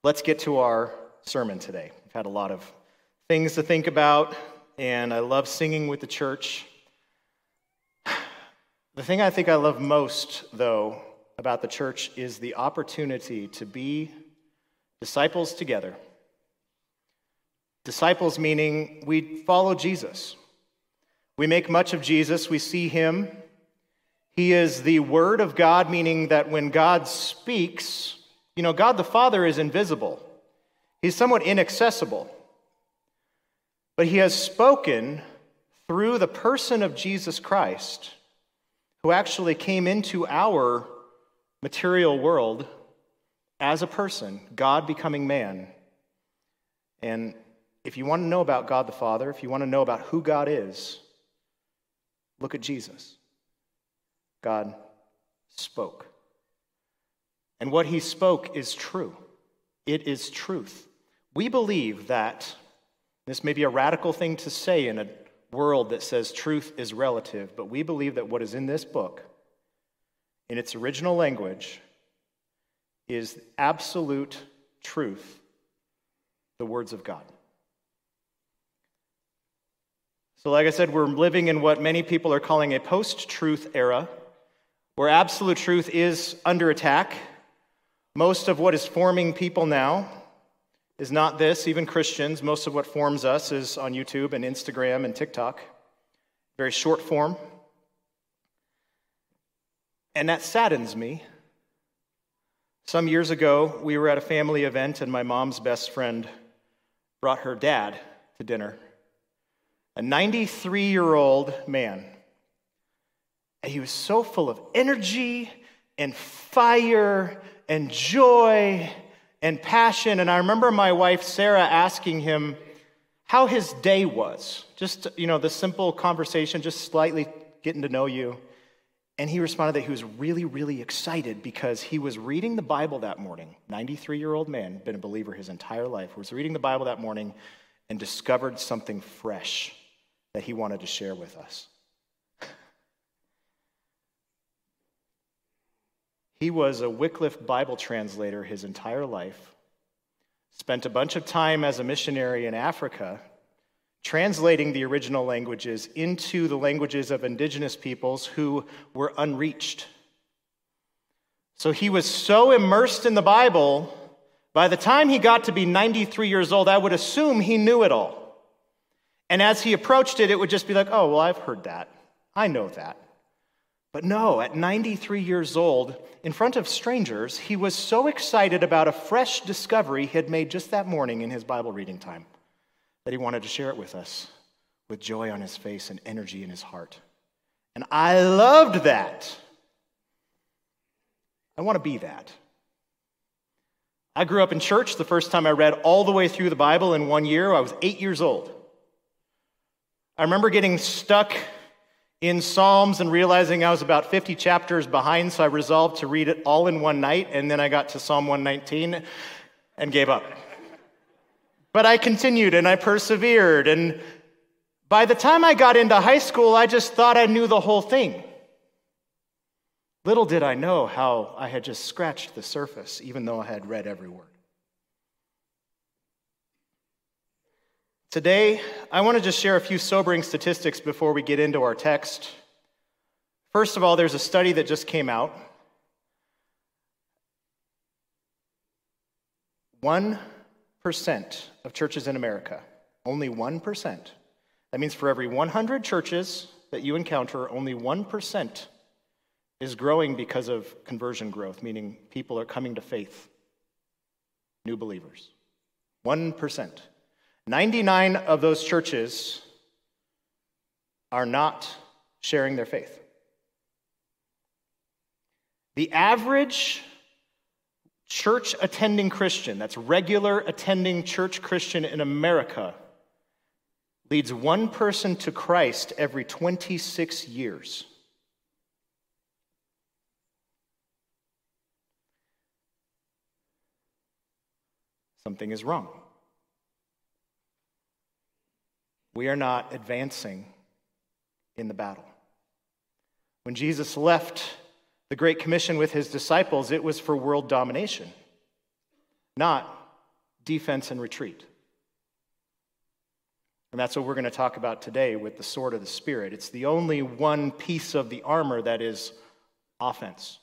let's get to our sermon today. We've had a lot of things to think about, and I love singing with the church. The thing I think I love most, though, about the church is the opportunity to be disciples together. Disciples meaning we follow Jesus. We make much of Jesus. We see him. He is the Word of God, meaning that when God speaks, God the Father is invisible. He's somewhat inaccessible. But he has spoken through the person of Jesus Christ, who actually came into our material world as a person, God becoming man. And if you want to know about God the Father, if you want to know about who God is, look at Jesus. God spoke. And what he spoke is true. It is truth. We believe that, this may be a radical thing to say in a world that says truth is relative, but we believe that what is in this book, in its original language, is absolute truth, the words of God. So like I said, we're living in what many people are calling a post-truth era, where absolute truth is under attack. Most of what is forming people now is not this, even Christians. Most of what forms us is on YouTube and Instagram and TikTok, very short form. And that saddens me. Some years ago, we were at a family event, and my mom's best friend brought her dad to dinner, a 93-year-old man. And he was so full of energy and fire and joy and passion. And I remember my wife, Sarah, asking him how his day was. Just, the simple conversation, just slightly getting to know you. And he responded that he was really, really excited because he was reading the Bible that morning. 93-year-old man, been a believer his entire life, was reading the Bible that morning and discovered something fresh that he wanted to share with us. He was a Wycliffe Bible translator his entire life, spent a bunch of time as a missionary in Africa, translating the original languages into the languages of indigenous peoples who were unreached. So he was so immersed in the Bible, by the time he got to be 93 years old, I would assume he knew it all. And as he approached it, it would just be like, oh, well, I've heard that. I know that. But no, at 93 years old, in front of strangers, he was so excited about a fresh discovery he had made just that morning in his Bible reading time that he wanted to share it with us with joy on his face and energy in his heart. And I loved that. I want to be that. I grew up in church. The first time I read all the way through the Bible in 1 year, I was 8 years old. I remember getting stuck in Psalms and realizing I was about 50 chapters behind, so I resolved to read it all in one night, and then I got to Psalm 119 and gave up. But I continued and I persevered, and by the time I got into high school, I just thought I knew the whole thing. Little did I know how I had just scratched the surface, even though I had read every word. Today, I want to just share a few sobering statistics before we get into our text. First of all, there's a study that just came out. 1% of churches in America, only 1%. That means for every 100 churches that you encounter, only 1% is growing because of conversion growth, meaning people are coming to faith, new believers. 1%. 99 of those churches are not sharing their faith. The average church attending Christian, that's regular attending church Christian in America, leads one person to Christ every 26 years. Something is wrong. We are not advancing in the battle. When Jesus left the Great Commission with his disciples, it was for world domination, not defense and retreat. And that's what we're going to talk about today with the sword of the Spirit. It's the only one piece of the armor that is offense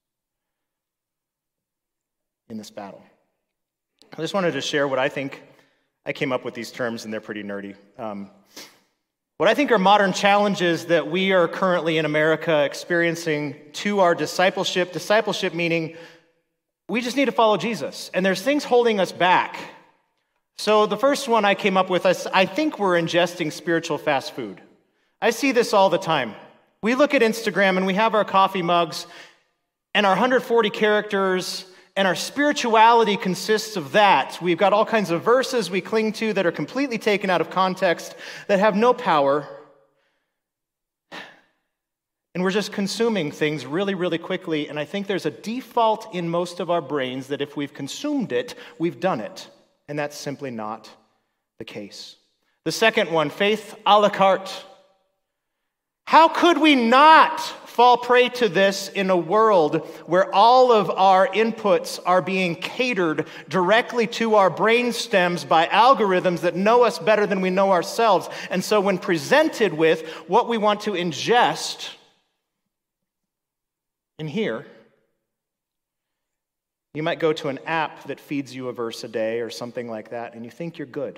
in this battle. I just wanted to share what I think. I came up with these terms, and they're pretty nerdy. What I think are modern challenges that we are currently in America experiencing to our discipleship. Discipleship meaning we just need to follow Jesus, and there's things holding us back. So the first one I came up with, I think we're ingesting spiritual fast food. I see this all the time. We look at Instagram and we have our coffee mugs and our 140 characters, and our spirituality consists of that. We've got all kinds of verses we cling to that are completely taken out of context, that have no power. And we're just consuming things really, really quickly. And I think there's a default in most of our brains that if we've consumed it, we've done it. And that's simply not the case. The second one, faith a la carte. How could we not fall prey to this in a world where all of our inputs are being catered directly to our brain stems by algorithms that know us better than we know ourselves? And so when presented with what we want to ingest in here, you might go to an app that feeds you a verse a day or something like that, and you think you're good.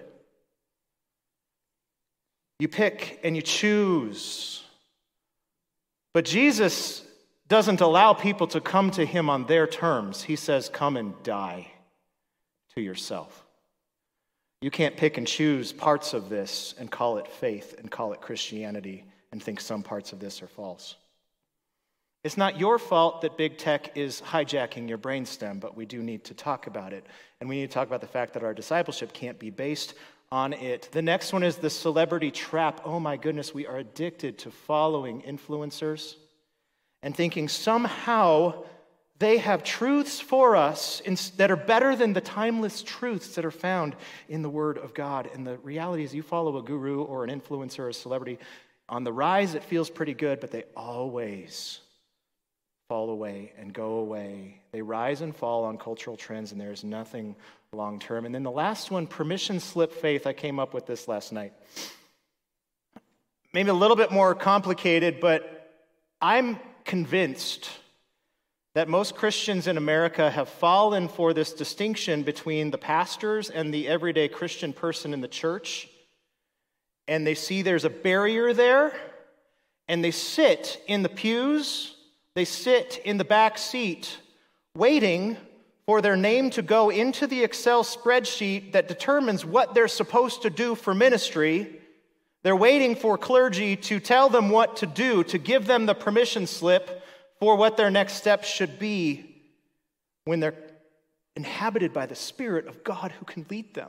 You pick and you choose. But Jesus doesn't allow people to come to him on their terms. He says, come and die to yourself. You can't pick and choose parts of this and call it faith and call it Christianity and think some parts of this are false. It's not your fault that big tech is hijacking your brainstem, but we do need to talk about it. And we need to talk about the fact that our discipleship can't be based on it. The next one is the celebrity trap. Oh my goodness, we are addicted to following influencers and thinking somehow they have truths for us that are better than the timeless truths that are found in the Word of God. And the reality is you follow a guru or an influencer or a celebrity on the rise, it feels pretty good, but they always fall away and go away. They rise and fall on cultural trends, and there's nothing long-term. And then the last one, permission slip faith. I came up with this last night. Maybe a little bit more complicated, but I'm convinced that most Christians in America have fallen for this distinction between the pastors and the everyday Christian person in the church. And they see there's a barrier there, and they sit in the pews. They sit in the back seat waiting for their name to go into the Excel spreadsheet that determines what they're supposed to do for ministry. They're waiting for clergy to tell them what to do, to give them the permission slip for what their next steps should be when they're inhabited by the Spirit of God who can lead them.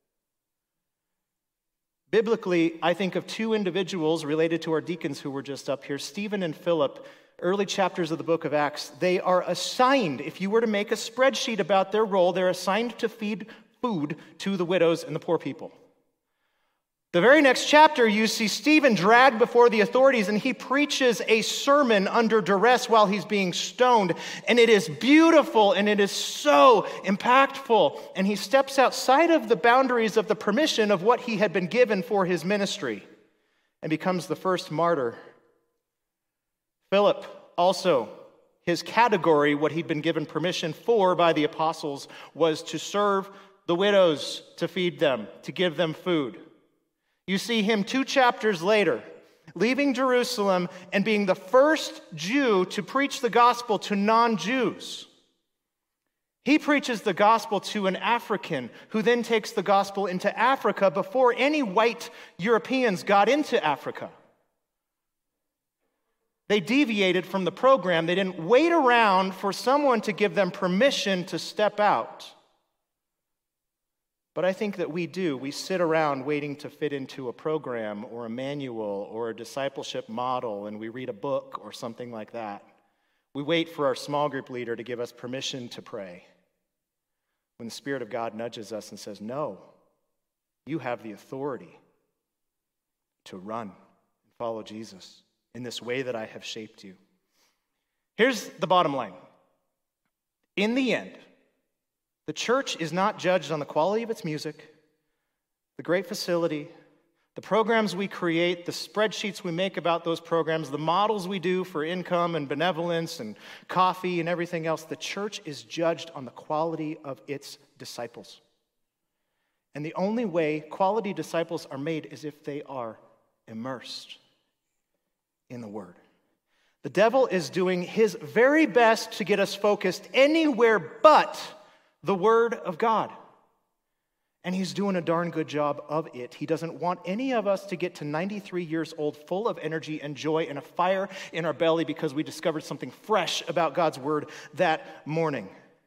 Biblically, I think of two individuals related to our deacons who were just up here, Stephen and Philip. Early chapters of the book of Acts, they are assigned, if you were to make a spreadsheet about their role, they're assigned to feed food to the widows and the poor people. The very next chapter, you see Stephen dragged before the authorities, and he preaches a sermon under duress while he's being stoned, and it is beautiful, and it is so impactful, and he steps outside of the boundaries of the permission of what he had been given for his ministry and becomes the first martyr. Philip also, his category, what he'd been given permission for by the apostles, was to serve the widows, to feed them, to give them food. You see him 2 chapters later, leaving Jerusalem and being the first Jew to preach the gospel to non-Jews. He preaches the gospel to an African who then takes the gospel into Africa before any white Europeans got into Africa. They deviated from the program. They didn't wait around for someone to give them permission to step out. But I think that we do. We sit around waiting to fit into a program or a manual or a discipleship model, and we read a book or something like that. We wait for our small group leader to give us permission to pray. When the Spirit of God nudges us and says, no, you have the authority to run and follow Jesus in this way that I have shaped you. Here's the bottom line. In the end, The church is not judged on the quality of its music, the great facility, the programs we create, the spreadsheets we make about those programs, the models we do for income and benevolence and coffee and everything else. The church is judged on the quality of its disciples. And the only way quality disciples are made is if they are immersed in the Word. The devil is doing his very best to get us focused anywhere but the Word of God. And he's doing a darn good job of it. He doesn't want any of us to get to 93 years old full of energy and joy and a fire in our belly because we discovered something fresh about God's Word that morning.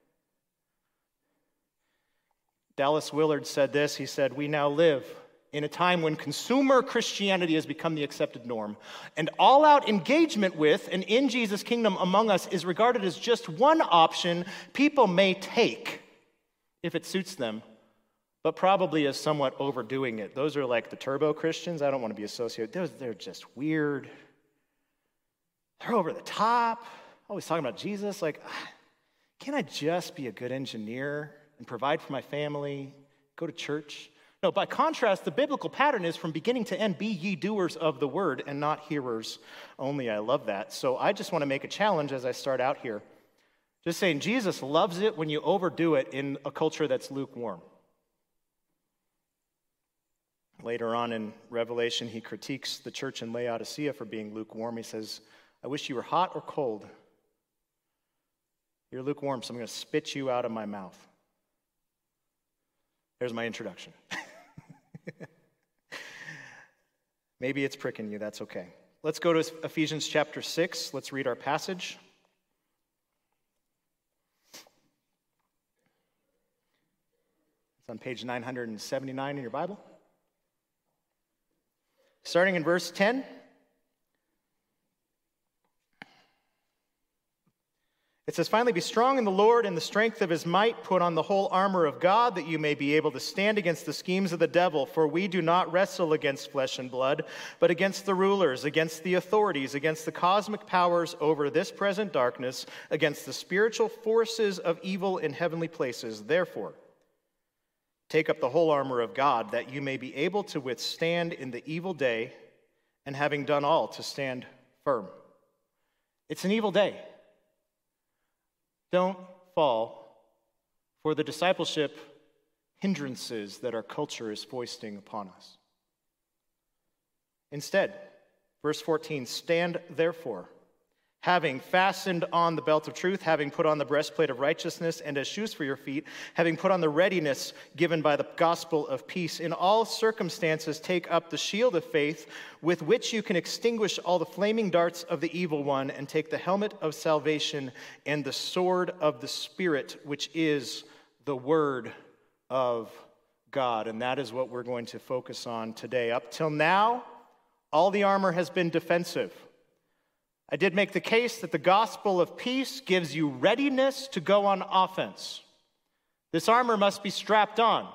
Dallas Willard said this. He said, "We now live in a time when consumer Christianity has become the accepted norm, and all-out engagement with and in Jesus' kingdom among us is regarded as just one option people may take if it suits them, but probably as somewhat overdoing it." Those are like the turbo Christians. I don't want to be associated. They're just weird. They're over the top, always talking about Jesus. Like, can't I just be a good engineer and provide for my family, go to church? No, by contrast, the biblical pattern is from beginning to end, be ye doers of the word and not hearers only. I love that. So I just want to make a challenge as I start out here. Just saying, Jesus loves it when you overdo it in a culture that's lukewarm. Later on in Revelation, he critiques the church in Laodicea for being lukewarm. He says, "I wish you were hot or cold. You're lukewarm, so I'm going to spit you out of my mouth." There's my introduction. Maybe it's pricking you, that's okay. Let's go to Ephesians chapter 6. Let's read our passage. It's on page 979 in your Bible. Starting in verse 10. It says, "Finally, be strong in the Lord and the strength of his might. Put on the whole armor of God, that you may be able to stand against the schemes of the devil. For we do not wrestle against flesh and blood, but against the rulers, against the authorities, against the cosmic powers over this present darkness, against the spiritual forces of evil in heavenly places. Therefore, take up the whole armor of God, that you may be able to withstand in the evil day, and having done all, to stand firm." It's an evil day. Don't fall for the discipleship hindrances that our culture is foisting upon us. Instead, verse 14, "Stand therefore, having fastened on the belt of truth, having put on the breastplate of righteousness, and as shoes for your feet, having put on the readiness given by the gospel of peace. In all circumstances take up the shield of faith, with which you can extinguish all the flaming darts of the evil one, and take the helmet of salvation and the sword of the Spirit, which is the word of God." And that is what we're going to focus on today. Up till now, all the armor has been defensive. I did make the case that the gospel of peace gives you readiness to go on offense. This armor must be strapped on.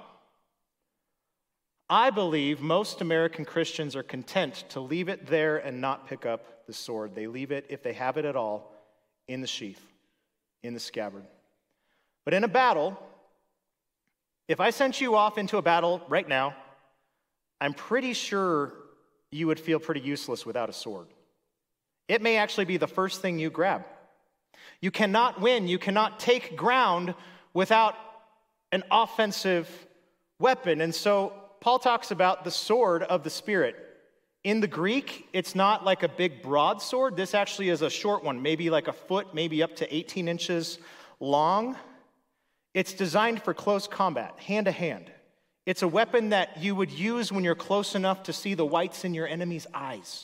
I believe most American Christians are content to leave it there and not pick up the sword. They leave it, if they have it at all, in the sheath, in the scabbard. But in a battle, if I sent you off into a battle right now, I'm pretty sure you would feel pretty useless without a sword. It may actually be the first thing you grab. You cannot win, you cannot take ground without an offensive weapon. And so Paul talks about the sword of the Spirit. In the Greek, it's not like a big broadsword. This actually is a short one, maybe like a foot, maybe up to 18 inches long. It's designed for close combat, hand to hand. It's a weapon that you would use when you're close enough to see the whites in your enemy's eyes.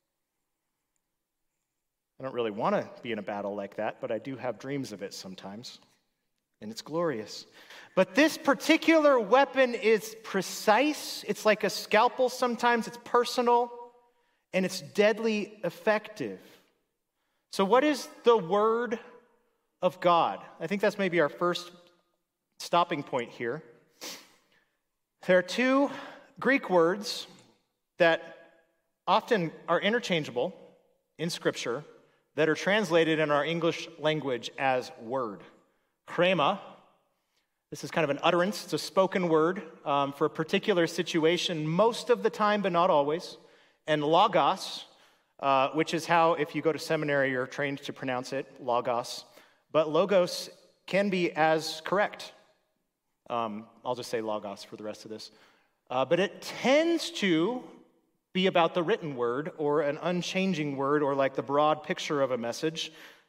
I don't really want to be in a battle like that, but I do have dreams of it sometimes, and it's glorious. But this particular weapon is precise. It's like a scalpel sometimes. It's personal, and it's deadly effective. So what is the Word of God? I think that's maybe our first stopping point here. There are two Greek words that often are interchangeable in Scripture that are translated in our English language as word. Rhema. This is kind of an utterance. It's a spoken word for a particular situation most of the time, but not always. And logos, which is how, if you go to seminary, you're trained to pronounce it, logos. But logos can be as correct. I'll just say logos for the rest of this. But it tends to be about the written word or an unchanging word or like the broad picture of a message.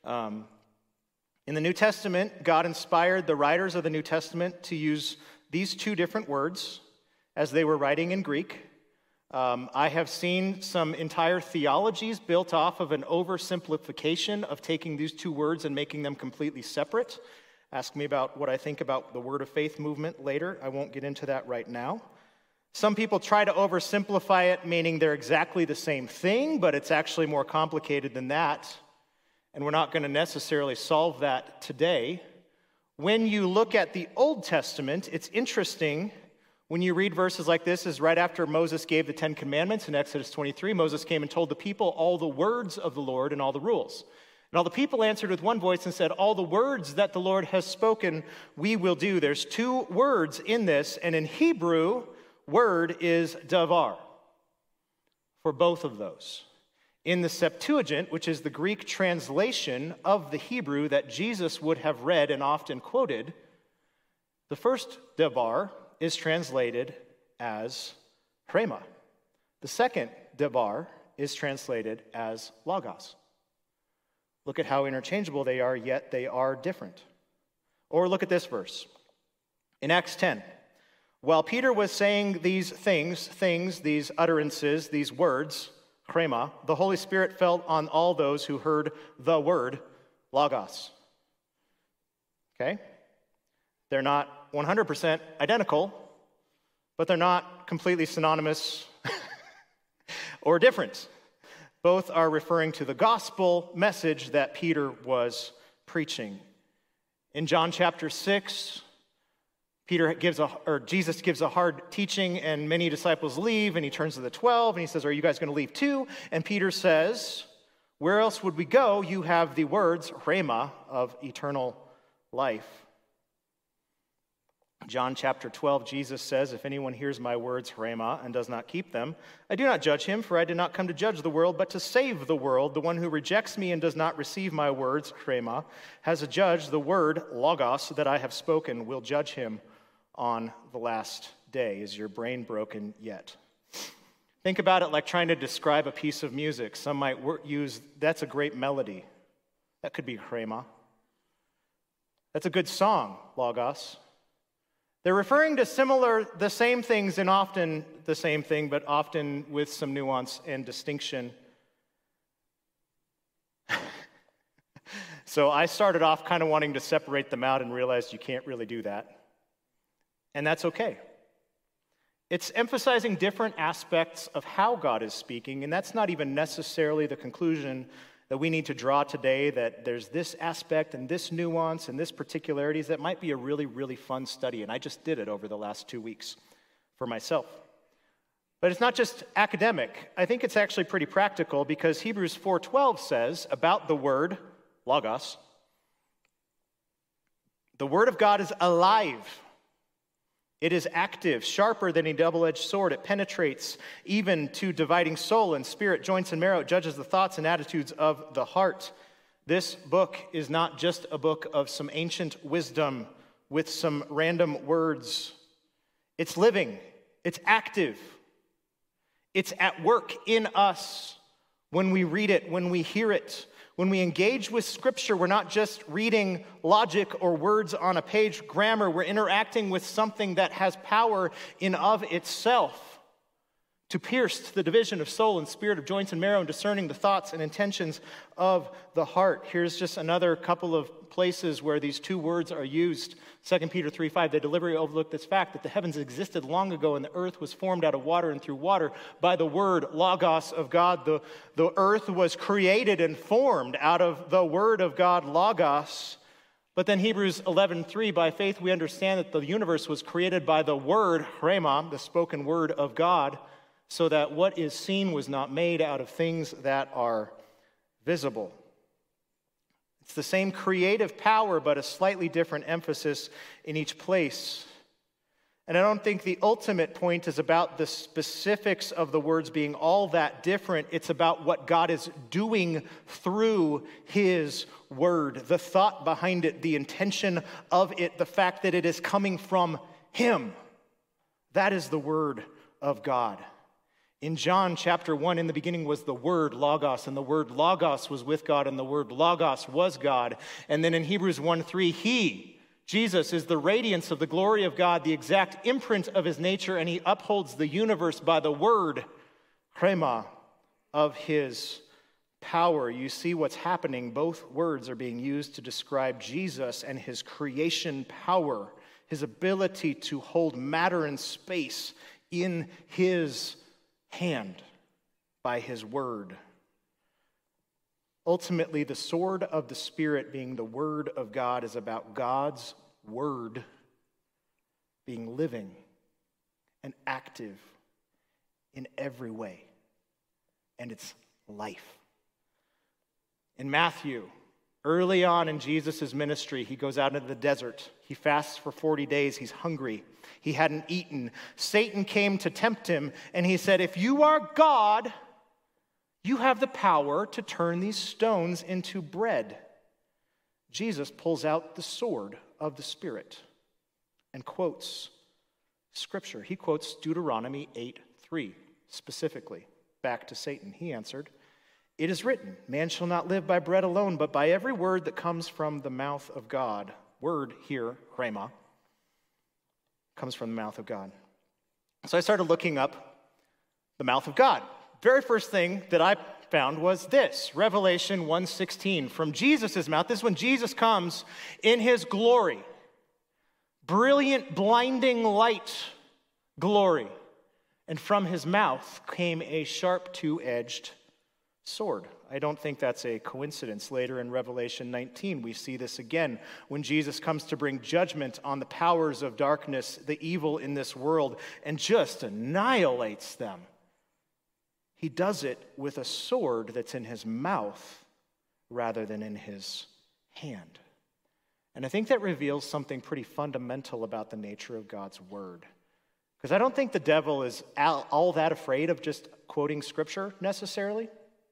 In the New Testament, God inspired the writers of the New Testament to use these two different words as they were writing in Greek. I have seen some entire theologies built off of an oversimplification of taking these two words and making them completely separate. Ask me about what I think about the Word of Faith movement later. I won't get into that right now. Some people try to oversimplify it, meaning they're exactly the same thing, but it's actually more complicated than that. And we're not going to necessarily solve that today. When you look at the Old Testament, it's interesting when you read verses like this, is right after Moses gave the Ten Commandments in Exodus 23, Moses came and told the people all the words of the Lord and all the rules. And all the people answered with one voice and said, all the words that the Lord has spoken, we will do. There's two words in this, and in Hebrew, word is davar for both of those. In the Septuagint, which is the Greek translation of the Hebrew that Jesus would have read and often quoted, the first davar is translated as rhema. The second davar is translated as logos. Look at how interchangeable they are, yet they are different. Or look at this verse. In Acts 10, while Peter was saying these things, these utterances, these words, rhema, the Holy Spirit fell on all those who heard the word logos. Okay? They're not 100% identical, but they're not completely synonymous or different. Both are referring to the gospel message that Peter was preaching. In John chapter 6, Jesus gives a hard teaching, and many disciples leave, and he turns to the 12, and he says, are you guys going to leave too? And Peter says, where else would we go? You have the words, rhema, of eternal life. John chapter 12, Jesus says, if anyone hears my words, rhema, and does not keep them, I do not judge him, for I did not come to judge the world, but to save the world. The one who rejects me and does not receive my words, rhema, has a judge. The word, logos, that I have spoken will judge him on the last day. Is your brain broken yet? Think about it like trying to describe a piece of music. Some might use, that's a great melody. That could be rhema. That's a good song, logos. They're referring to the same things and often the same thing, but often with some nuance and distinction. So I started off kind of wanting to separate them out and realized you can't really do that. And that's okay. It's emphasizing different aspects of how God is speaking, and that's not even necessarily the conclusion that we need to draw today, that there's this aspect and this nuance and this particularities that might be a really, really fun study, and I just did it over the last 2 weeks for myself. But it's not just academic. I think it's actually pretty practical, because Hebrews 4:12 says about the word, logos, the word of God is alive. It is active, sharper than a double-edged sword. It penetrates even to dividing soul and spirit, joints and marrow. It judges the thoughts and attitudes of the heart. This book is not just a book of some ancient wisdom with some random words. It's living. It's active. It's at work in us when we read it, when we hear it. When we engage with Scripture, we're not just reading logic or words on a page, grammar. We're interacting with something that has power in of itself to pierce the division of soul and spirit, of joints and marrow, and discerning the thoughts and intentions of the heart. Here's just another couple of places where these two words are used. 2 Peter 3:5, they deliberately overlooked this fact that the heavens existed long ago and the earth was formed out of water and through water by the word, logos, of God. The earth was created and formed out of the word of God, logos. But then Hebrews 11:3, by faith we understand that the universe was created by the word, rhema, the spoken word of God, so that what is seen was not made out of things that are visible. It's the same creative power, but a slightly different emphasis in each place. And I don't think the ultimate point is about the specifics of the words being all that different. It's about what God is doing through his word, the thought behind it, the intention of it, the fact that it is coming from him. That is the word of God. In John chapter 1, in the beginning was the word Logos, and the word Logos was with God, and the word Logos was God. And then in Hebrews 1:3, he, Jesus, is the radiance of the glory of God, the exact imprint of his nature, and he upholds the universe by the word, chrema, of his power. You see what's happening. Both words are being used to describe Jesus and his creation power, his ability to hold matter and space in his hand by his word. Ultimately, the sword of the Spirit, being the word of God, is about God's word being living and active in every way. And it's life. In Matthew, early on in Jesus' ministry, he goes out into the desert. He fasts for 40 days. He's hungry. He hadn't eaten. Satan came to tempt him, and he said, "If you are God, you have the power to turn these stones into bread." Jesus pulls out the sword of the Spirit and quotes Scripture. He quotes Deuteronomy 8:3 specifically back to Satan. He answered, "It is written, man shall not live by bread alone, but by every word that comes from the mouth of God." Word here, rhema, comes from the mouth of God. So I started looking up the mouth of God. Very first thing that I found was this, Revelation 1:16. From Jesus' mouth, this is when Jesus comes in his glory, brilliant, blinding light glory. And from his mouth came a sharp two-edged sword. I don't think that's a coincidence. Later in Revelation 19, we see this again when Jesus comes to bring judgment on the powers of darkness, the evil in this world, and just annihilates them. He does it with a sword that's in his mouth rather than in his hand. And I think that reveals something pretty fundamental about the nature of God's word. Because I don't think the devil is all that afraid of just quoting Scripture necessarily.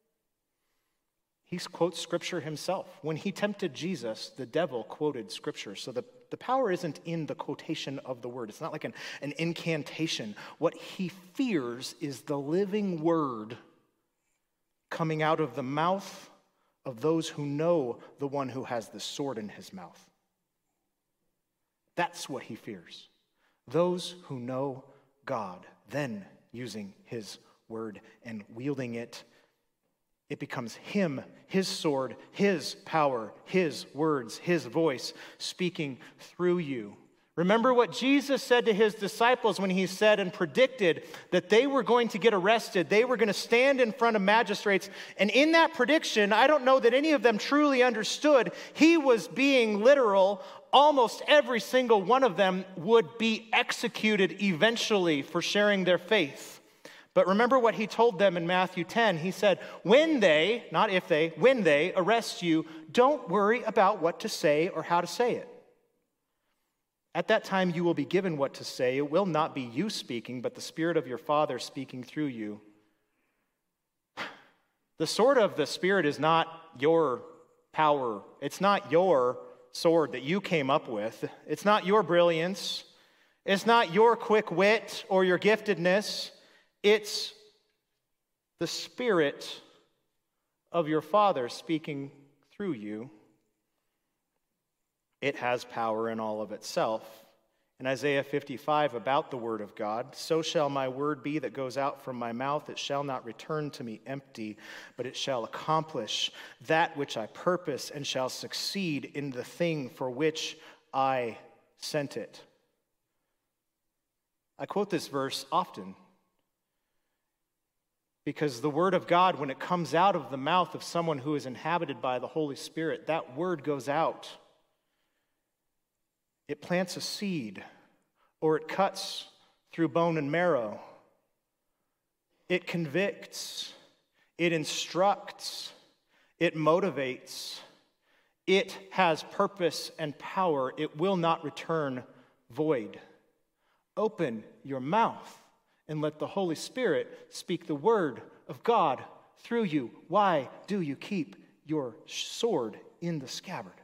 He quotes Scripture himself. When he tempted Jesus, the devil quoted Scripture. So the power isn't in the quotation of the word. It's not like an incantation. What he fears is the living word coming out of the mouth of those who know the one who has the sword in his mouth. That's what he fears. Those who know God, then using his word and wielding it. It becomes him, his sword, his power, his words, his voice speaking through you. Remember what Jesus said to his disciples when he said and predicted that they were going to get arrested. They were going to stand in front of magistrates. And in that prediction, I don't know that any of them truly understood. He was being literal. Almost every single one of them would be executed eventually for sharing their faith. But remember what he told them in Matthew 10. He said, when they, not if they, when they arrest you, don't worry about what to say or how to say it. At that time you will be given what to say. It will not be you speaking, but the Spirit of your Father speaking through you. The sword of the Spirit is not your power. It's not your sword that you came up with. It's not your brilliance. It's not your quick wit or your giftedness. It's the Spirit of your Father speaking through you. It has power in all of itself. In Isaiah 55, about the word of God, so shall my word be that goes out from my mouth. It shall not return to me empty, but it shall accomplish that which I purpose and shall succeed in the thing for which I sent it. I quote this verse often because the word of God, when it comes out of the mouth of someone who is inhabited by the Holy Spirit, that word goes out. It plants a seed, or it cuts through bone and marrow. It convicts, it instructs, it motivates, It has purpose and power. It will not return void. Open your mouth and let the Holy Spirit speak the word of God through you. Why do you keep your sword in the scabbard?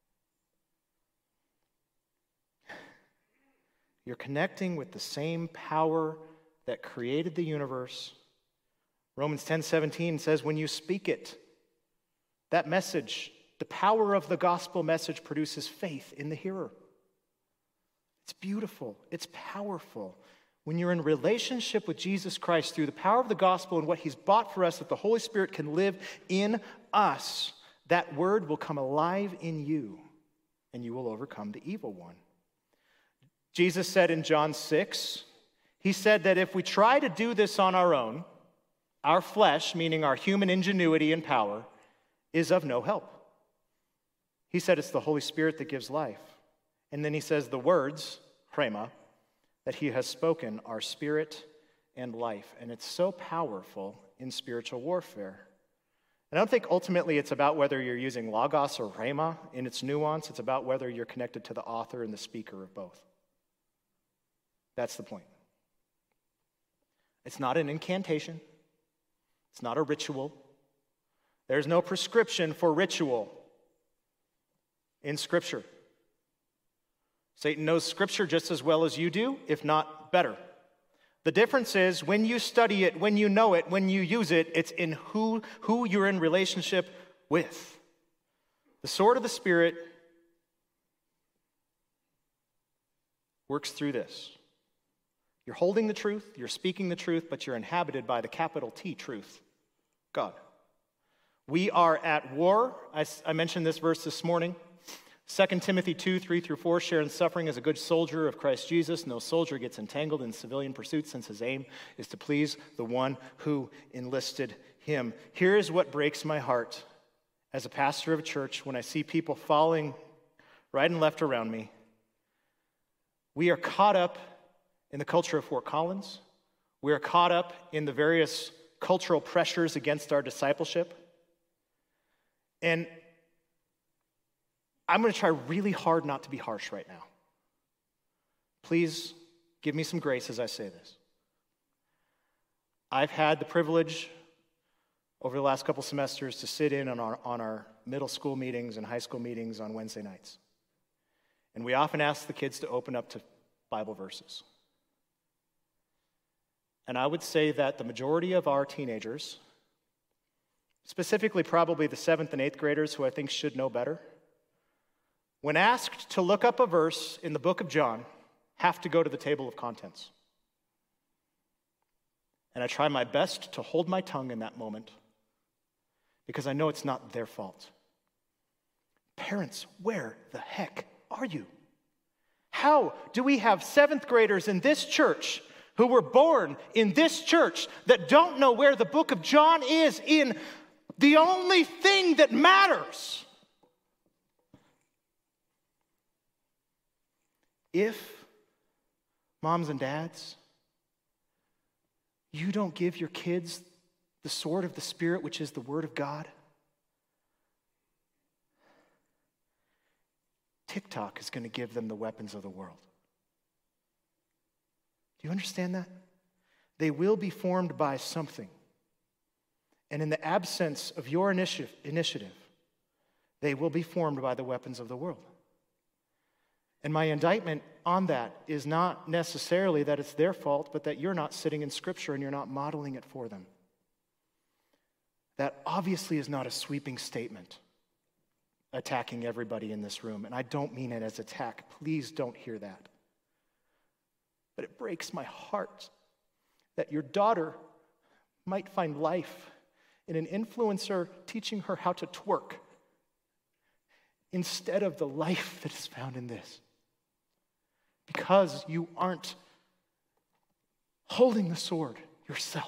You're connecting with the same power that created the universe. Romans 10:17 says, when you speak it, that message, the power of the gospel message produces faith in the hearer. It's beautiful. It's powerful. When you're in relationship with Jesus Christ through the power of the gospel and what he's bought for us, that the Holy Spirit can live in us, that word will come alive in you, and you will overcome the evil one. Jesus said in John 6, he said that if we try to do this on our own, our flesh, meaning our human ingenuity and power, is of no help. He said it's the Holy Spirit that gives life. And then he says the words, rhema, that he has spoken are spirit and life. And it's so powerful in spiritual warfare. And I don't think ultimately it's about whether you're using logos or rhema in its nuance. It's about whether you're connected to the author and the speaker of both. That's the point. It's not an incantation. It's not a ritual. There's no prescription for ritual in Scripture. Satan knows Scripture just as well as you do, if not better. The difference is when you study it, when you know it, when you use it, it's in who you're in relationship with. The sword of the Spirit works through this. You're holding the truth, you're speaking the truth, but you're inhabited by the capital T truth, God. We are at war. I mentioned this verse this morning. 2 Timothy 2:3-4, share in suffering as a good soldier of Christ Jesus. No soldier gets entangled in civilian pursuits since his aim is to please the one who enlisted him. Here is what breaks my heart as a pastor of a church when I see people falling right and left around me. We are caught up in the culture of Fort Collins. We are caught up in the various cultural pressures against our discipleship. And I'm going to try really hard not to be harsh right now. Please give me some grace as I say this. I've had the privilege over the last couple semesters to sit in on our middle school meetings and high school meetings on Wednesday nights. And we often ask the kids to open up to Bible verses. And I would say that the majority of our teenagers, specifically probably the 7th and 8th graders who I think should know better, when asked to look up a verse in the book of John, have to go to the table of contents. And I try my best to hold my tongue in that moment because I know it's not their fault. Parents, where the heck are you? How do we have 7th graders in this church who were born in this church that don't know where the book of John is in the only thing that matters? If, moms and dads, you don't give your kids the sword of the Spirit, which is the Word of God, TikTok is going to give them the weapons of the world. Do you understand that? They will be formed by something. And in the absence of your initiative, they will be formed by the weapons of the world. And my indictment on that is not necessarily that it's their fault, but that you're not sitting in Scripture and you're not modeling it for them. That obviously is not a sweeping statement attacking everybody in this room. And I don't mean it as attack. Please don't hear that. But it breaks my heart that your daughter might find life in an influencer teaching her how to twerk instead of the life that is found in this. Because you aren't holding the sword yourself.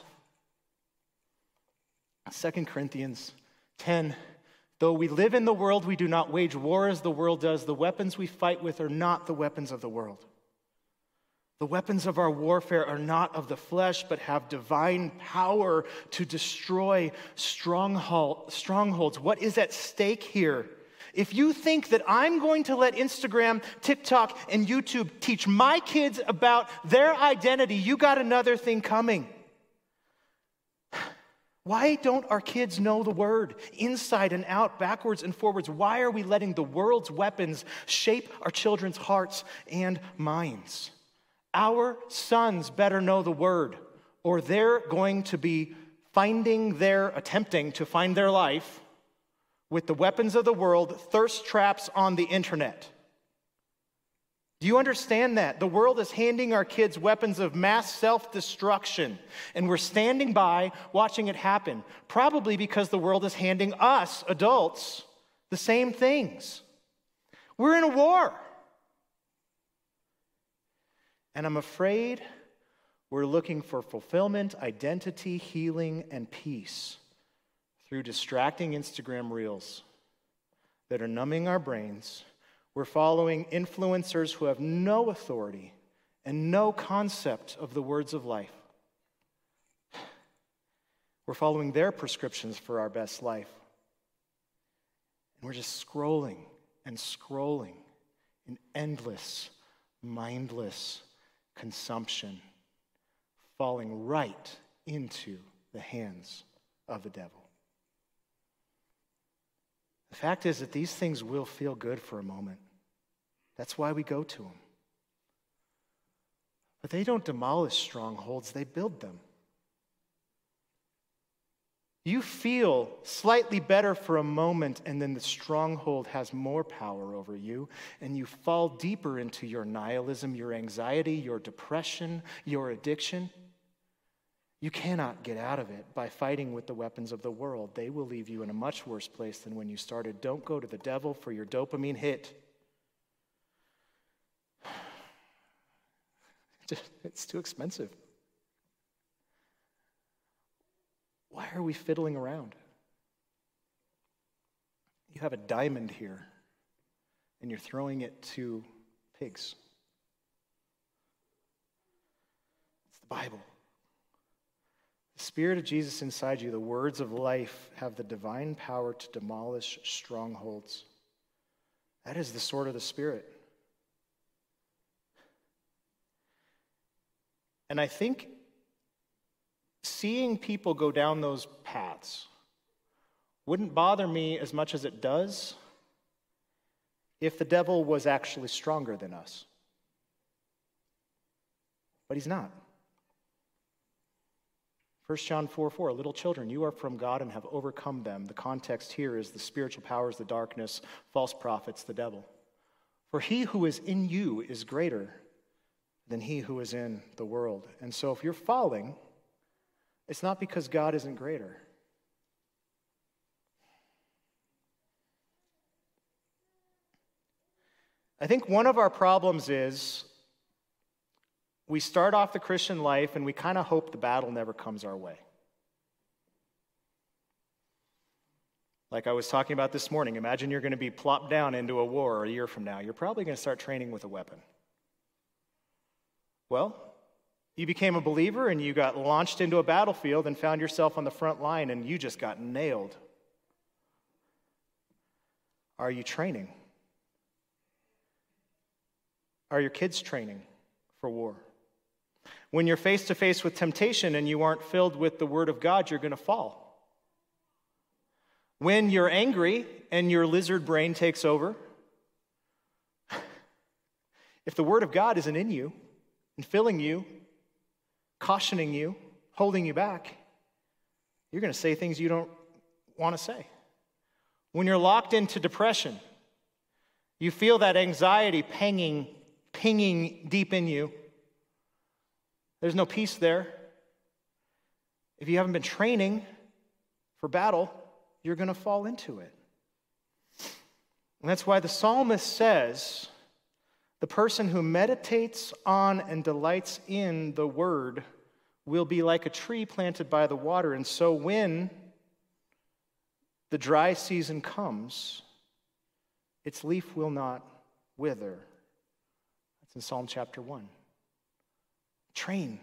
2 Corinthians 10, though we live in the world, we do not wage war as the world does. The weapons we fight with are not the weapons of the world. The weapons of our warfare are not of the flesh, but have divine power to destroy strongholds. What is at stake here If you think that I'm going to let Instagram, TikTok, and YouTube teach my kids about their identity, you got another thing coming. Why don't our kids know the word inside and out, backwards and forwards? Why are we letting the world's weapons shape our children's hearts and minds? Our sons better know the word, or they're going to be attempting to find their life with the weapons of the world, thirst traps on the internet. Do you understand that? The world is handing our kids weapons of mass self-destruction, and we're standing by watching it happen, probably because the world is handing us, adults, the same things. We're in a war. And I'm afraid we're looking for fulfillment, identity, healing, and peace through distracting Instagram reels that are numbing our brains. We're following influencers who have no authority and no concept of the words of life. We're following their prescriptions for our best life. And we're just scrolling and scrolling in endless, mindless consumption, falling right into the hands of the devil. The fact is that these things will feel good for a moment. That's why we go to them. But they don't demolish strongholds, they build them. You feel slightly better for a moment, and then the stronghold has more power over you, and you fall deeper into your nihilism, your anxiety, your depression, your addiction. You cannot get out of it by fighting with the weapons of the world. They will leave you in a much worse place than when you started. Don't go to the devil for your dopamine hit. It's too expensive. Why are we fiddling around? You have a diamond here, and you're throwing it to pigs. It's the Bible. The Spirit of Jesus inside you, the words of life, have the divine power to demolish strongholds. That is the sword of the Spirit. And I think seeing people go down those paths wouldn't bother me as much as it does if the devil was actually stronger than us. But he's not. 1 John 4:4, little children, you are from God and have overcome them. The context here is the spiritual powers, the darkness, false prophets, the devil. For he who is in you is greater than he who is in the world. And so if you're falling, it's not because God isn't greater. I think one of our problems is we start off the Christian life and we kind of hope the battle never comes our way. Like I was talking about this morning, imagine you're going to be plopped down into a war a year from now. You're probably going to start training with a weapon. Well, you became a believer and you got launched into a battlefield and found yourself on the front line and you just got nailed. Are you training? Are your kids training for war? When you're face to face with temptation and you aren't filled with the Word of God, you're going to fall. When you're angry and your lizard brain takes over, if the Word of God isn't in you and filling you, cautioning you, holding you back, you're going to say things you don't want to say. When you're locked into depression, you feel that anxiety pinging deep in you. There's no peace there. If you haven't been training for battle, you're going to fall into it. And that's why the psalmist says, the person who meditates on and delights in the word will be like a tree planted by the water. And so when the dry season comes, its leaf will not wither. That's in Psalm chapter 1. Train.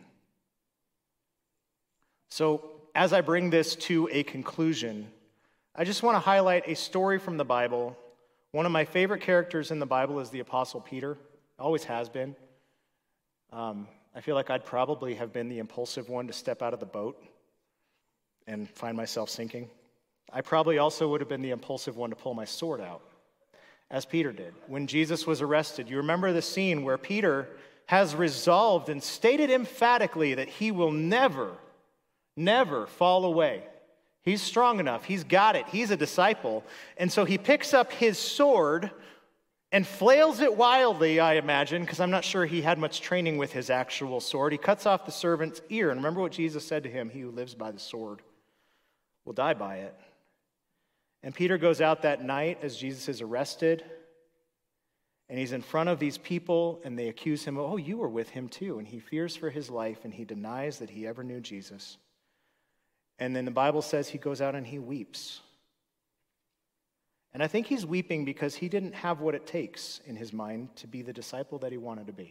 So, as I bring this to a conclusion, I just want to highlight a story from the Bible One of my favorite characters in the Bible is the Apostle Peter. Always has been. I feel like I'd probably have been the impulsive one to step out of the boat and find myself sinking. I probably also would have been the impulsive one to pull my sword out, as Peter did. When Jesus was arrested, you remember the scene where Peter has resolved and stated emphatically that he will never, never fall away. He's strong enough. He's got it. He's a disciple. And so he picks up his sword and flails it wildly, I imagine, because I'm not sure he had much training with his actual sword. He cuts off the servant's ear. And remember what Jesus said to him, "He who lives by the sword will die by it." And Peter goes out that night as Jesus is arrested, and he's in front of these people, and they accuse him of, "Oh, you were with him too." And he fears for his life, and he denies that he ever knew Jesus. And then the Bible says he goes out and he weeps. And I think he's weeping because he didn't have what it takes in his mind to be the disciple that he wanted to be.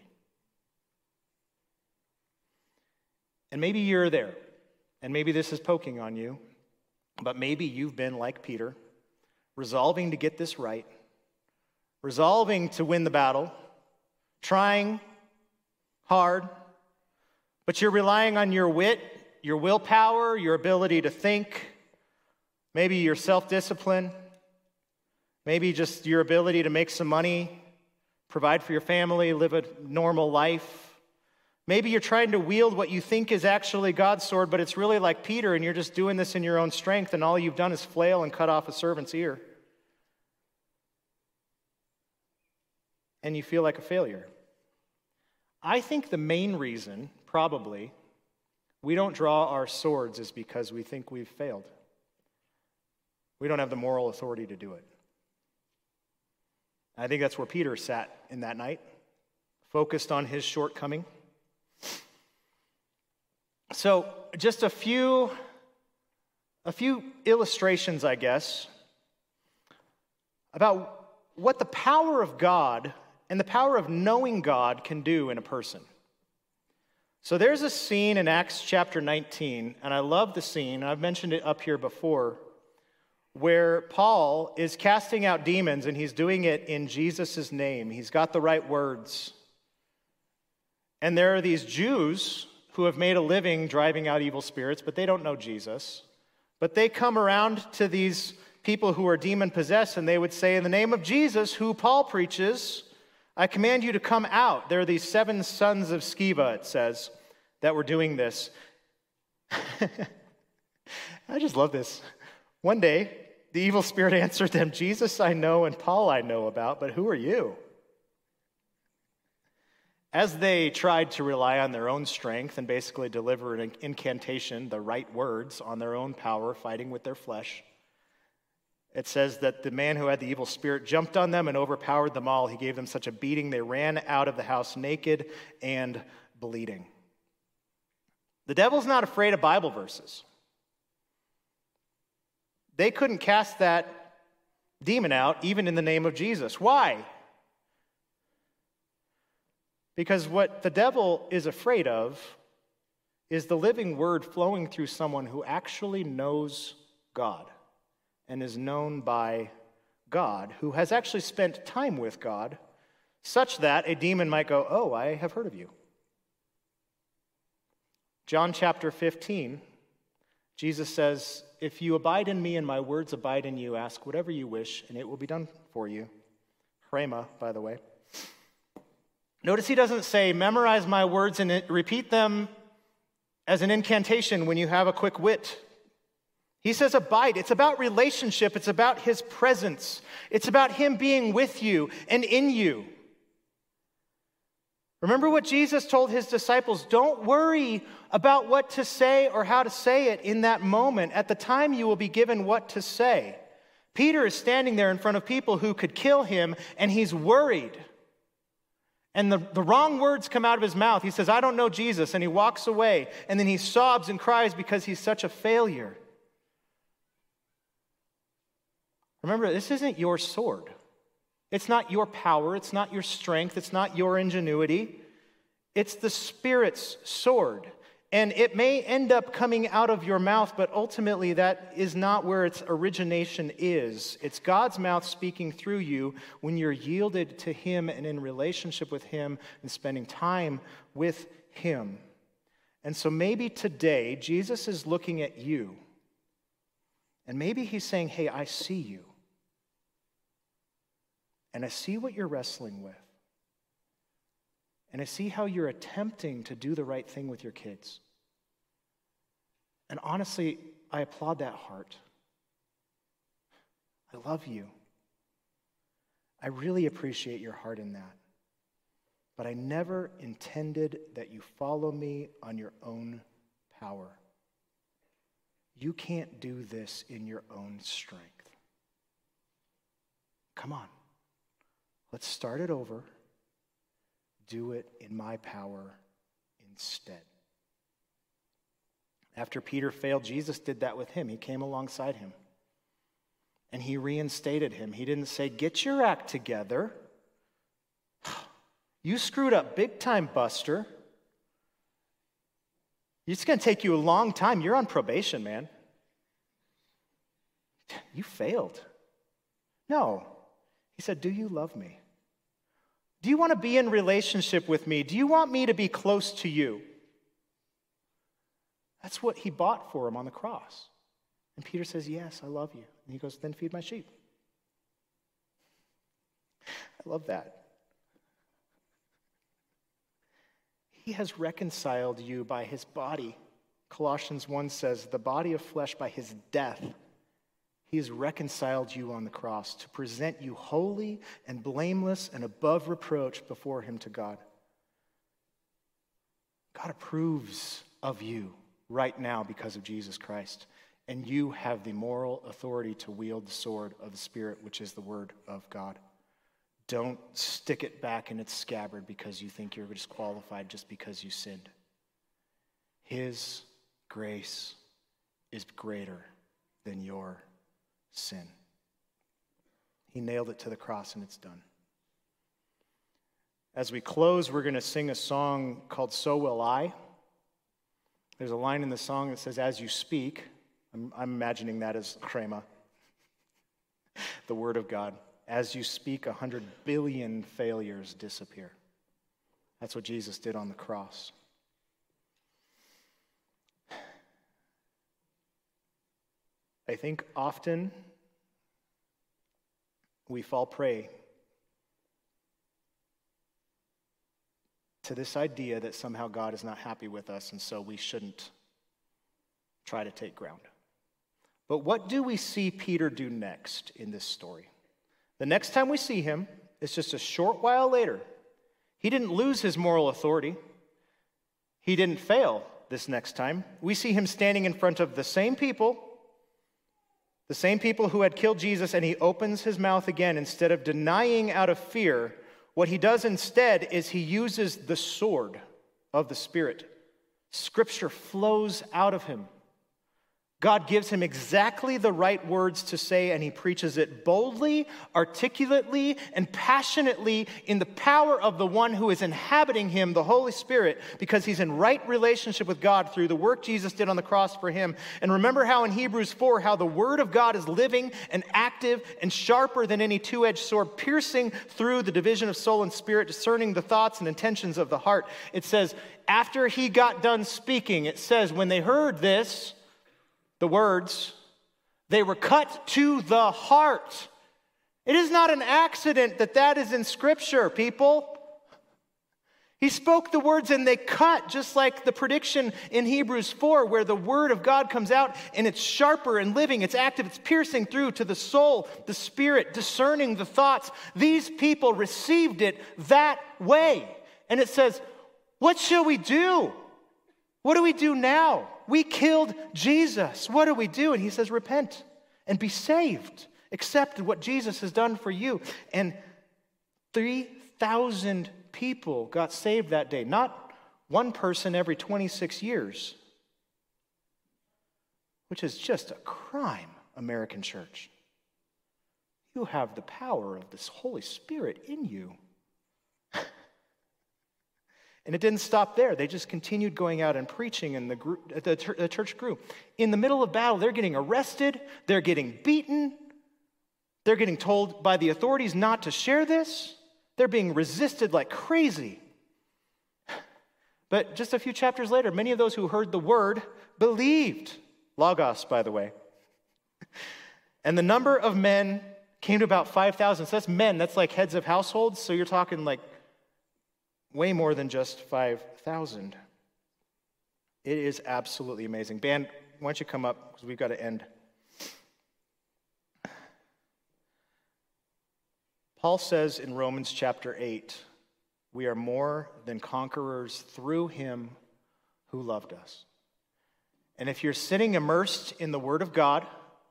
And maybe you're there, and maybe this is poking on you, but maybe you've been like Peter, resolving to get this right, resolving to win the battle, trying hard, but you're relying on your wit, your willpower, your ability to think, maybe your self-discipline, maybe just your ability to make some money, provide for your family, live a normal life. Maybe you're trying to wield what you think is actually God's sword, but it's really like Peter, and you're just doing this in your own strength, and all you've done is flail and cut off a servant's ear. And you feel like a failure. I think the main reason, probably, we don't draw our swords is because we think we've failed. We don't have the moral authority to do it. I think that's where Peter sat in that night, focused on his shortcoming. So just a few illustrations, I guess, about what the power of God and the power of knowing God can do in a person. So there's a scene in Acts chapter 19, and I love the scene. I've mentioned it up here before, where Paul is casting out demons, and he's doing it in Jesus' name. He's got the right words. And there are these Jews who have made a living driving out evil spirits, but they don't know Jesus. But they come around to these people who are demon-possessed, and they would say, "In the name of Jesus, who Paul preaches, I command you to come out." There are these 7 sons of Sceva, it says, that were doing this. I just love this. One day, the evil spirit answered them, "Jesus I know and Paul I know about, but who are you?" As they tried to rely on their own strength and basically deliver an incantation, the right words, on their own power, fighting with their flesh, it says that the man who had the evil spirit jumped on them and overpowered them all. He gave them such a beating, they ran out of the house naked and bleeding. The devil's not afraid of Bible verses. They couldn't cast that demon out, even in the name of Jesus. Why? Because what the devil is afraid of is the living word flowing through someone who actually knows God and is known by God, who has actually spent time with God, such that a demon might go, "Oh, I have heard of you." John chapter 15, Jesus says, "If you abide in me and my words abide in you, ask whatever you wish, and it will be done for you." Rhema, by the way. Notice he doesn't say, "Memorize my words and repeat them as an incantation when you have a quick wit." He says abide. It's about relationship. It's about his presence. It's about him being with you and in you. Remember what Jesus told his disciples, don't worry about what to say or how to say it in that moment. At the time you will be given what to say. Peter is standing there in front of people who could kill him, and he's worried. And the wrong words come out of his mouth. He says, "I don't know Jesus," and he walks away, and then he sobs and cries because he's such a failure. Remember, this isn't your sword. It's not your power. It's not your strength. It's not your ingenuity. It's the Spirit's sword. And it may end up coming out of your mouth, but ultimately that is not where its origination is. It's God's mouth speaking through you when you're yielded to Him and in relationship with Him and spending time with Him. And so maybe today Jesus is looking at you, and maybe He's saying, hey, I see you. And I see what you're wrestling with. And I see how you're attempting to do the right thing with your kids. And honestly, I applaud that heart. I love you. I really appreciate your heart in that. But I never intended that you follow me on your own power. You can't do this in your own strength. Come on. Let's start it over. Do it in my power instead. After Peter failed, Jesus did that with him. He came alongside him. And he reinstated him. He didn't say, get your act together. You screwed up big time, Buster. It's going to take you a long time. You're on probation, man. You failed. No. He said, do you love me? Do you want to be in relationship with me? Do you want me to be close to you? That's what he bought for him on the cross. And Peter says, yes, I love you. And he goes, then feed my sheep. I love that. He has reconciled you by his body. Colossians 1 says, the body of flesh by his death. He has reconciled you on the cross to present you holy and blameless and above reproach before him to God. God approves of you right now because of Jesus Christ. And you have the moral authority to wield the sword of the Spirit, which is the word of God. Don't stick it back in its scabbard because you think you're disqualified just because you sinned. His grace is greater than your sin. He nailed it to the cross and it's done. As we close, we're going to sing a song called So Will I. There's a line in the song that says, as you speak. I'm imagining that as Chrema, the word of God. As you speak, 100 billion failures disappear. That's what Jesus did on the cross. I think often we fall prey to this idea that somehow God is not happy with us, and so we shouldn't try to take ground. But what do we see Peter do next in this story? The next time we see him, it's just a short while later. He didn't lose his moral authority. He didn't fail this next time. We see him standing in front of the same people who had killed Jesus, and he opens his mouth again. Instead of denying out of fear, what he does instead is he uses the sword of the Spirit. Scripture flows out of him. God gives him exactly the right words to say, and he preaches it boldly, articulately, and passionately in the power of the one who is inhabiting him, the Holy Spirit, because he's in right relationship with God through the work Jesus did on the cross for him. And remember how in Hebrews 4, how the word of God is living and active and sharper than any two-edged sword, piercing through the division of soul and spirit, discerning the thoughts and intentions of the heart. It says, after he got done speaking, it says, when they heard this, the words, they were cut to the heart. It is not an accident that that is in Scripture, people. He spoke the words and they cut, just like the prediction in Hebrews 4, where the word of God comes out and it's sharper and living, it's active, it's piercing through to the soul, the spirit, discerning the thoughts. These people received it that way. And it says, what shall we do? What do we do now? We killed Jesus. What do we do? And he says, repent and be saved. Accept what Jesus has done for you. And 3,000 people got saved that day. Not one person every 26 years, which is just a crime, American church. You have the power of this Holy Spirit in you. And it didn't stop there. They just continued going out and preaching, and the church grew. In the middle of battle, they're getting arrested, they're getting beaten, they're getting told by the authorities not to share this. They're being resisted like crazy. But just a few chapters later, many of those who heard the word believed. Logos, by the way. And the number of men came to about 5,000. So that's men, that's like heads of households. So you're talking like way more than just 5,000. It is absolutely amazing. Band, why don't you come up, because we've got to end. Paul says in Romans chapter 8, we are more than conquerors through him who loved us. And if you're sitting immersed in the Word of God,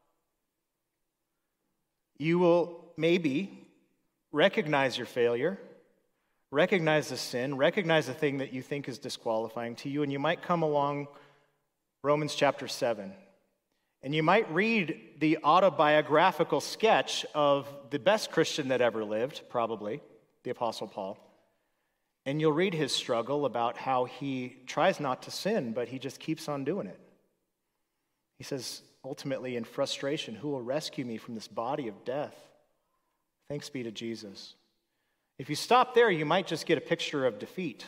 you will maybe recognize your failure, recognize the sin, recognize the thing that you think is disqualifying to you, and you might come along Romans chapter 7. And you might read the autobiographical sketch of the best Christian that ever lived, probably, the Apostle Paul. And you'll read his struggle about how he tries not to sin, but he just keeps on doing it. He says, ultimately, in frustration, who will rescue me from this body of death? Thanks be to Jesus. If you stop there, you might just get a picture of defeat.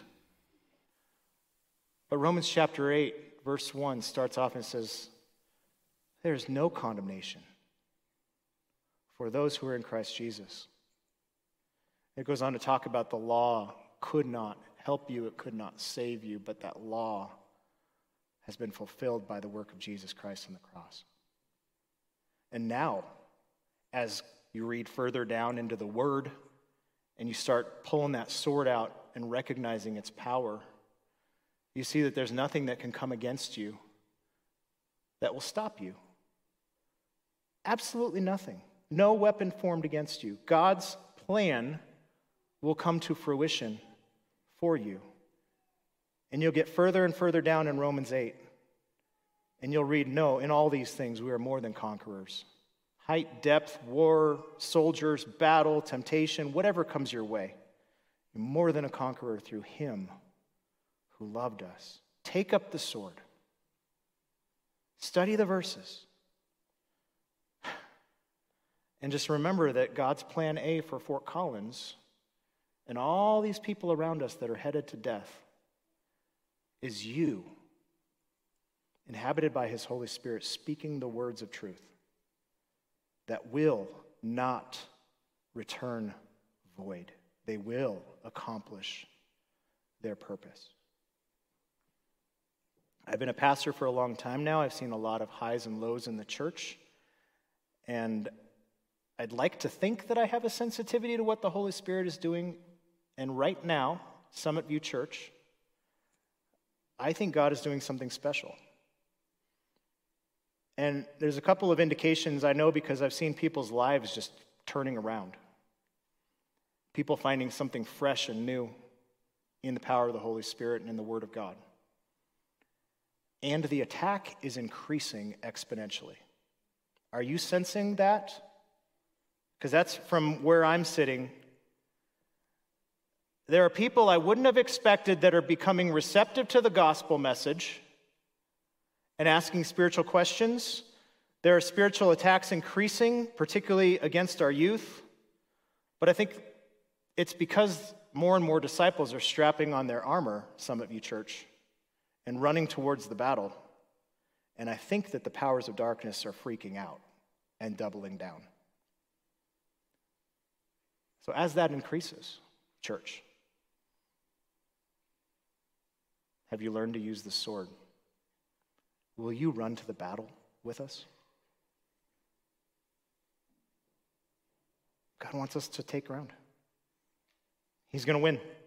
But Romans chapter 8, verse 1 starts off and says, there is no condemnation for those who are in Christ Jesus. It goes on to talk about the law could not help you, it could not save you, but that law has been fulfilled by the work of Jesus Christ on the cross. And now, as you read further down into the Word, and you start pulling that sword out and recognizing its power, you see that there's nothing that can come against you that will stop you. Absolutely nothing. No weapon formed against you. God's plan will come to fruition for you. And you'll get further and further down in Romans 8. And you'll read, no, in all these things we are more than conquerors. Height, depth, war, soldiers, battle, temptation, whatever comes your way. You're more than a conqueror through him who loved us. Take up the sword. Study the verses. And just remember that God's plan A for Fort Collins and all these people around us that are headed to death is you, inhabited by his Holy Spirit, speaking the words of truth that will not return void. They will accomplish their purpose. I've been a pastor for a long time now. I've seen a lot of highs and lows in the church. And I'd like to think that I have a sensitivity to what the Holy Spirit is doing. And right now, Summit View Church, I think God is doing something special. And there's a couple of indications I know because I've seen people's lives just turning around. People finding something fresh and new in the power of the Holy Spirit and in the Word of God. And the attack is increasing exponentially. Are you sensing that? Because that's from where I'm sitting. There are people I wouldn't have expected that are becoming receptive to the gospel message and asking spiritual questions. There are spiritual attacks increasing, particularly against our youth. But I think it's because more and more disciples are strapping on their armor, Summit View Church, and running towards the battle. And I think that the powers of darkness are freaking out and doubling down. So as that increases, church, have you learned to use the sword? Will you run to the battle with us? God wants us to take ground. He's going to win.